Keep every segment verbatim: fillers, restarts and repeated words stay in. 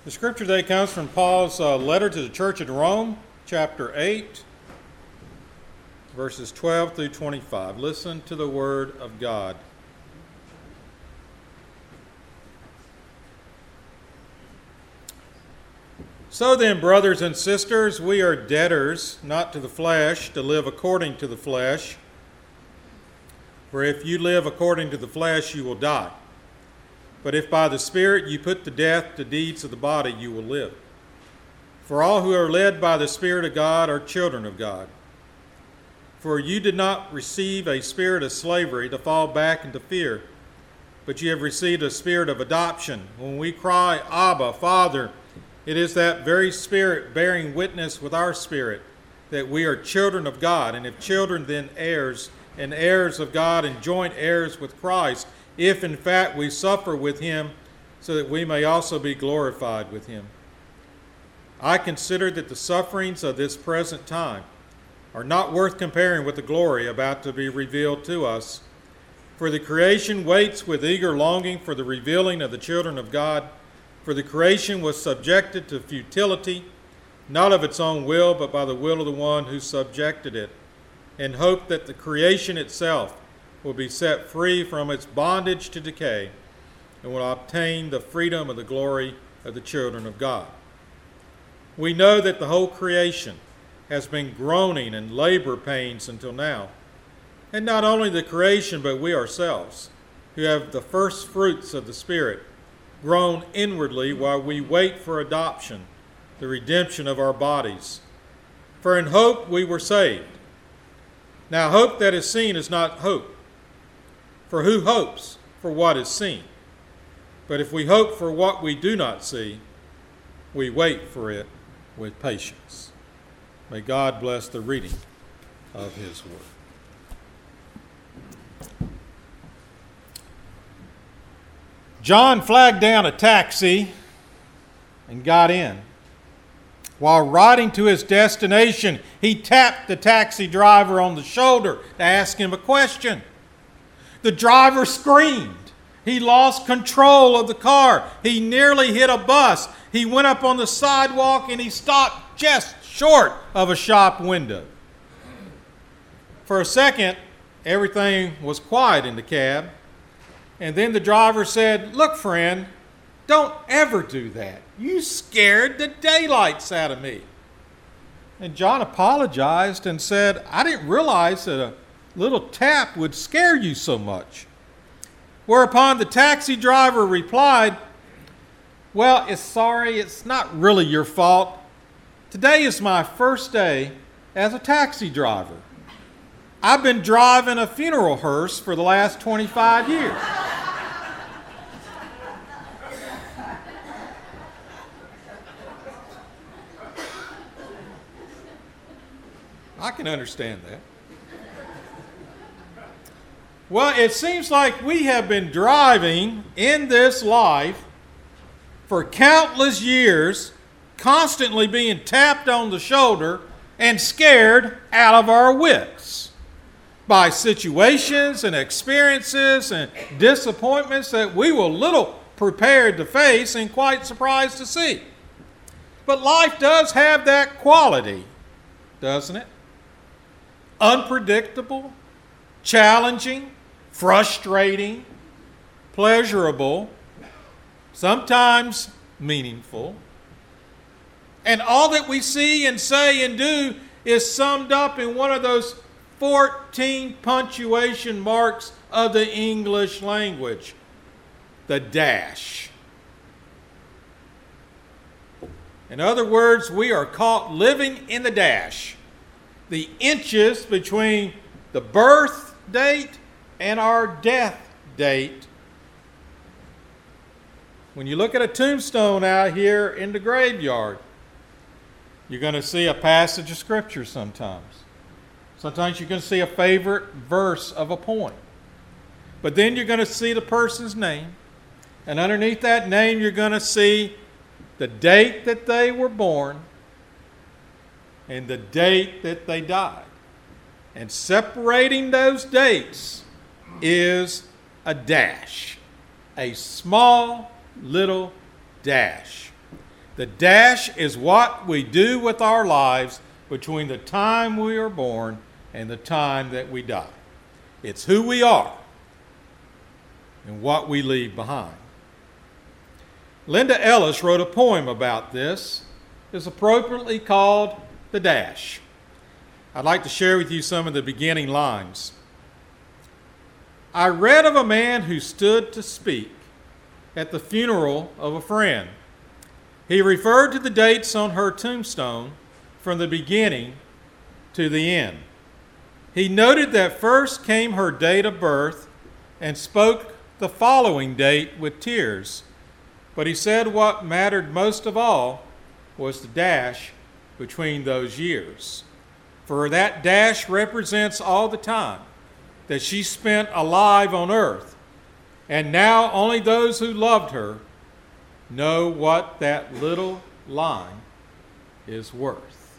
The scripture today comes from Paul's uh, letter to the church at Rome, chapter eight, verses twelve through twenty-five. Listen to the word of God. So then, brothers and sisters, we are debtors, not to the flesh, to live according to the flesh. For if you live according to the flesh, you will die. But if by the Spirit you put to death the deeds of the body, you will live. For all who are led by the Spirit of God are children of God. For you did not receive a spirit of slavery to fall back into fear, but you have received a spirit of adoption. When we cry, Abba, Father, it is that very Spirit bearing witness with our spirit that we are children of God, and if children, then heirs, and heirs of God, and joint heirs with Christ, if in fact we suffer with him, so that we may also be glorified with him. I consider that the sufferings of this present time are not worth comparing with the glory about to be revealed to us. For the creation waits with eager longing for the revealing of the children of God. For the creation was subjected to futility, not of its own will, but by the will of the one who subjected it, in hope that the creation itself will be set free from its bondage to decay and will obtain the freedom of the glory of the children of God. We know that the whole creation has been groaning in labor pains until now. And not only the creation, but we ourselves, who have the first fruits of the Spirit, groan inwardly while we wait for adoption, the redemption of our bodies. For in hope we were saved. Now hope that is seen is not hope. For who hopes for what is seen? But if we hope for what we do not see, we wait for it with patience. May God bless the reading of his word. John flagged down a taxi and got in. While riding to his destination, he tapped the taxi driver on the shoulder to ask him a question. The driver screamed. He lost control of the car. He nearly hit a bus. He went up on the sidewalk and he stopped just short of a shop window. For a second, everything was quiet in the cab. And then the driver said, "Look, friend, don't ever do that. You scared the daylights out of me." And John apologized and said, "I didn't realize that a little tap would scare you so much." Whereupon the taxi driver replied, "Well, it's sorry, it's not really your fault. Today is my first day as a taxi driver. I've been driving a funeral hearse for the last twenty-five years. I can understand that. Well, it seems like we have been driving in this life for countless years, constantly being tapped on the shoulder and scared out of our wits by situations and experiences and disappointments that we were little prepared to face and quite surprised to see. But life does have that quality, doesn't it? Unpredictable, challenging, frustrating, pleasurable, sometimes meaningful. And all that we see and say and do is summed up in one of those fourteen punctuation marks of the English language, the dash. In other words, we are caught living in the dash, the inches between the birth date and our death date. When you look at a tombstone out here in the graveyard, you're going to see a passage of Scripture sometimes. Sometimes you're going to see a favorite verse of a poem. But then you're going to see the person's name. And underneath that name, you're going to see the date that they were born and the date that they died. And separating those dates is a dash, a small little dash. The dash is what we do with our lives between the time we are born and the time that we die. It's who we are and what we leave behind. Linda Ellis wrote a poem about this. It's appropriately called The Dash. I'd like to share with you some of the beginning lines. I read of a man who stood to speak at the funeral of a friend. He referred to the dates on her tombstone from the beginning to the end. He noted that first came her date of birth and spoke the following date with tears. But he said what mattered most of all was the dash between those years. For that dash represents all the time that she spent alive on earth, and now only those who loved her know what that little line is worth.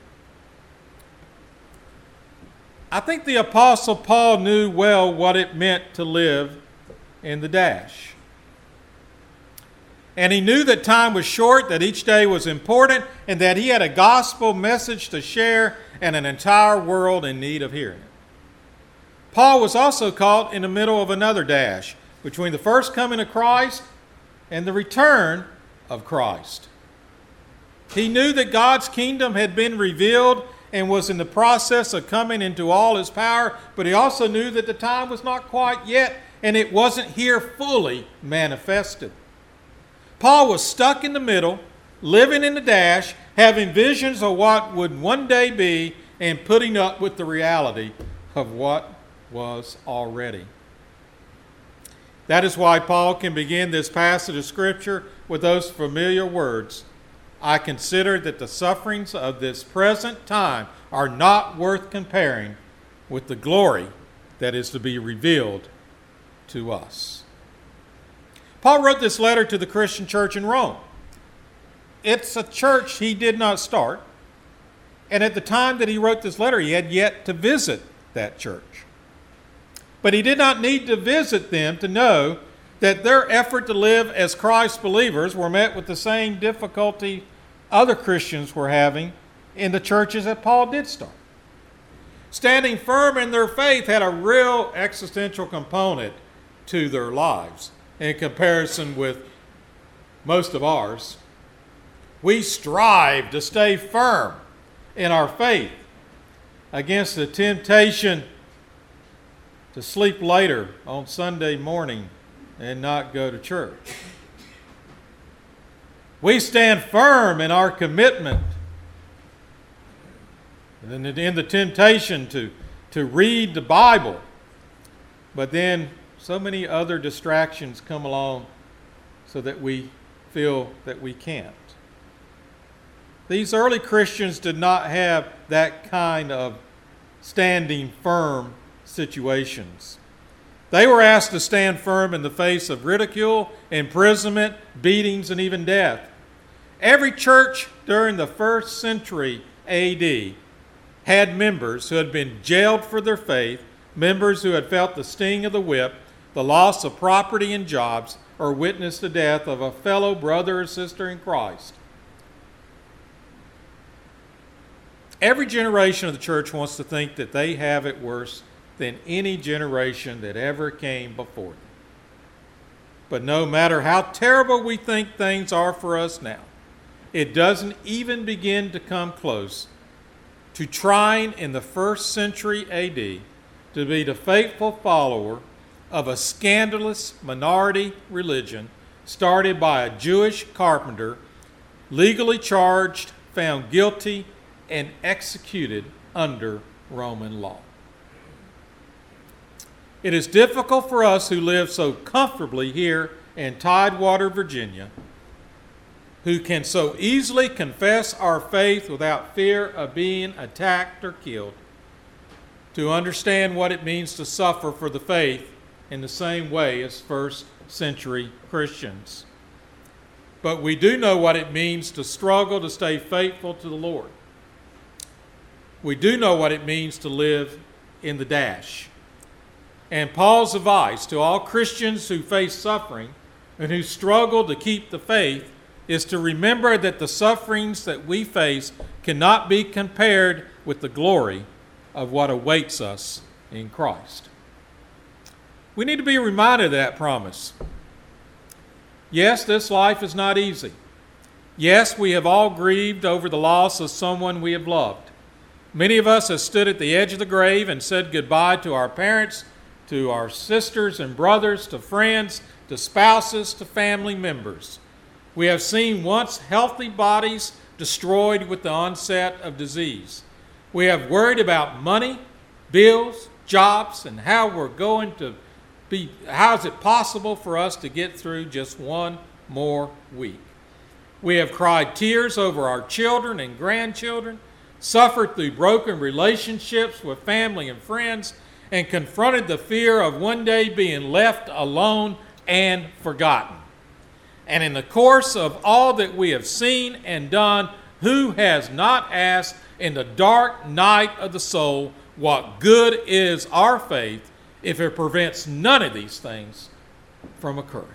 I think the Apostle Paul knew well what it meant to live in the dash. And he knew that time was short, that each day was important, and that he had a gospel message to share and an entire world in need of hearing it. Paul was also caught in the middle of another dash between the first coming of Christ and the return of Christ. He knew that God's kingdom had been revealed and was in the process of coming into all his power, but he also knew that the time was not quite yet and it wasn't here fully manifested. Paul was stuck in the middle, living in the dash, having visions of what would one day be and putting up with the reality of what was already. That is why Paul can begin this passage of Scripture with those familiar words. I consider that the sufferings of this present time are not worth comparing with the glory that is to be revealed to us. Paul wrote this letter to the Christian church in Rome. It's a church he did not start, and at the time that he wrote this letter, he had yet to visit that church. But he did not need to visit them to know that their effort to live as Christ believers were met with the same difficulty other Christians were having in the churches that Paul did start. Standing firm in their faith had a real existential component to their lives in comparison with most of ours. We strive to stay firm in our faith against the temptation to sleep later on Sunday morning and not go to church. We stand firm in our commitment and in the temptation to, to read the Bible, but then so many other distractions come along so that we feel that we can't. These early Christians did not have that kind of standing firm situations. They were asked to stand firm in the face of ridicule, imprisonment, beatings, and even death. Every church during the first century A D had members who had been jailed for their faith, members who had felt the sting of the whip, the loss of property and jobs, or witnessed the death of a fellow brother or sister in Christ. Every generation of the church wants to think that they have it worse than any generation that ever came before them. But no matter how terrible we think things are for us now, it doesn't even begin to come close to trying in the first century A D to be the faithful follower of a scandalous minority religion started by a Jewish carpenter, legally charged, found guilty, and executed under Roman law. It is difficult for us who live so comfortably here in Tidewater, Virginia, who can so easily confess our faith without fear of being attacked or killed, to understand what it means to suffer for the faith in the same way as first century Christians. But we do know what it means to struggle to stay faithful to the Lord. We do know what it means to live in the dash. And Paul's advice to all Christians who face suffering and who struggle to keep the faith is to remember that the sufferings that we face cannot be compared with the glory of what awaits us in Christ. We need to be reminded of that promise. Yes, this life is not easy. Yes, we have all grieved over the loss of someone we have loved. Many of us have stood at the edge of the grave and said goodbye to our parents, to our sisters and brothers, to friends, to spouses, to family members. We have seen once healthy bodies destroyed with the onset of disease. We have worried about money, bills, jobs, and how we're going to be, how is it possible for us to get through just one more week? We have cried tears over our children and grandchildren, suffered through broken relationships with family and friends, and confronted the fear of one day being left alone and forgotten. And in the course of all that we have seen and done, who has not asked in the dark night of the soul, what good is our faith if it prevents none of these things from occurring?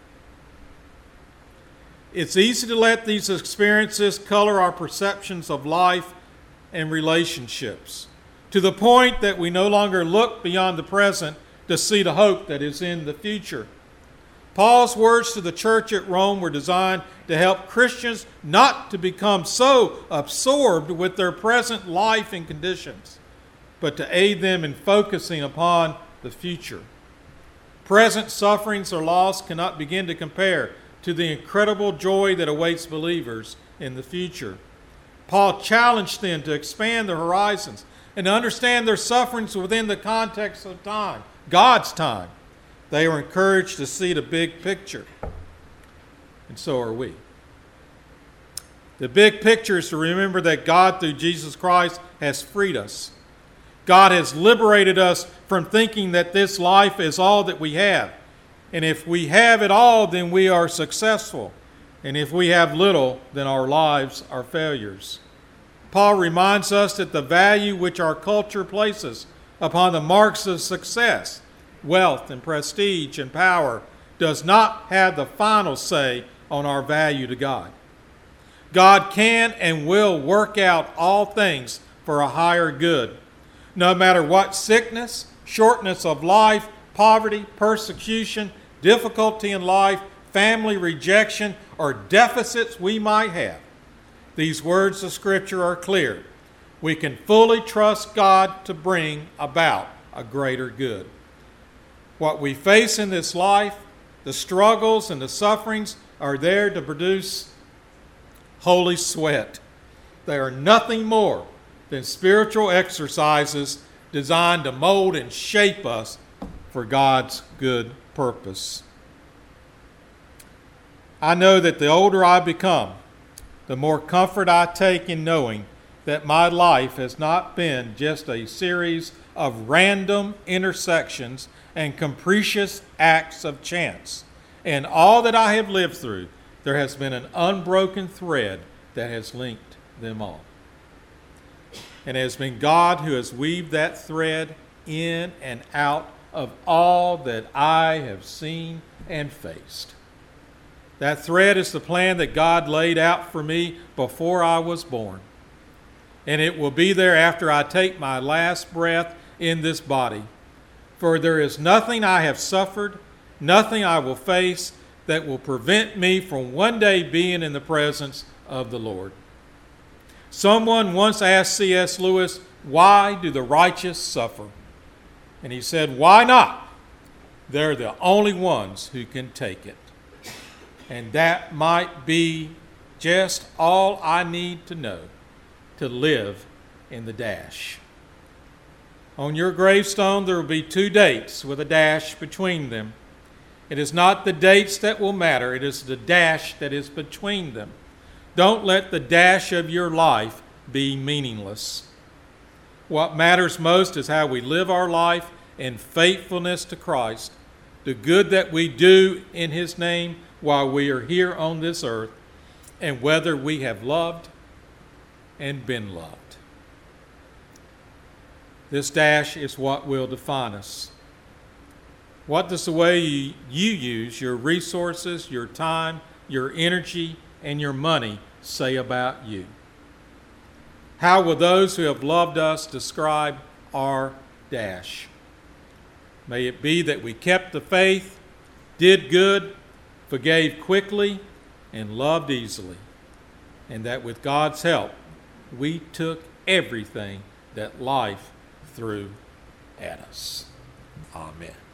It's easy to let these experiences color our perceptions of life and relationships, to the point that we no longer look beyond the present to see the hope that is in the future. Paul's words to the church at Rome were designed to help Christians not to become so absorbed with their present life and conditions, but to aid them in focusing upon the future. Present sufferings or loss cannot begin to compare to the incredible joy that awaits believers in the future. Paul challenged them to expand their horizons and to understand their sufferings within the context of time, God's time. They were encouraged to see the big picture, and so are we. The big picture is to remember that God, through Jesus Christ, has freed us. God has liberated us from thinking that this life is all that we have. And if we have it all, then we are successful. And if we have little, then our lives are failures. Paul reminds us that the value which our culture places upon the marks of success, wealth and prestige and power, does not have the final say on our value to God. God can and will work out all things for a higher good. No matter what sickness, shortness of life, poverty, persecution, difficulty in life, family rejection, or deficits we might have, these words of Scripture are clear. We can fully trust God to bring about a greater good. What we face in this life, the struggles and the sufferings, are there to produce holy sweat. They are nothing more than spiritual exercises designed to mold and shape us for God's good purpose. I know that the older I become, the more comfort I take in knowing that my life has not been just a series of random intersections and capricious acts of chance. In all that I have lived through, there has been an unbroken thread that has linked them all. And it has been God who has weaved that thread in and out of all that I have seen and faced. That thread is the plan that God laid out for me before I was born. And it will be there after I take my last breath in this body. For there is nothing I have suffered, nothing I will face that will prevent me from one day being in the presence of the Lord. Someone once asked C S Lewis, "Why do the righteous suffer?" And he said, "Why not? They're the only ones who can take it." And that might be just all I need to know to live in the dash. On your gravestone, there will be two dates with a dash between them. It is not the dates that will matter. It is the dash that is between them. Don't let the dash of your life be meaningless. What matters most is how we live our life in faithfulness to Christ, the good that we do in His name while we are here on this earth, and whether we have loved and been loved. This dash is what will define us. What does the way you, you use your resources, your time, your energy, and your money say about you? How will those who have loved us describe our dash? May it be that we kept the faith, did good, forgave quickly, and loved easily, and that with God's help, we took everything that life threw at us. Amen.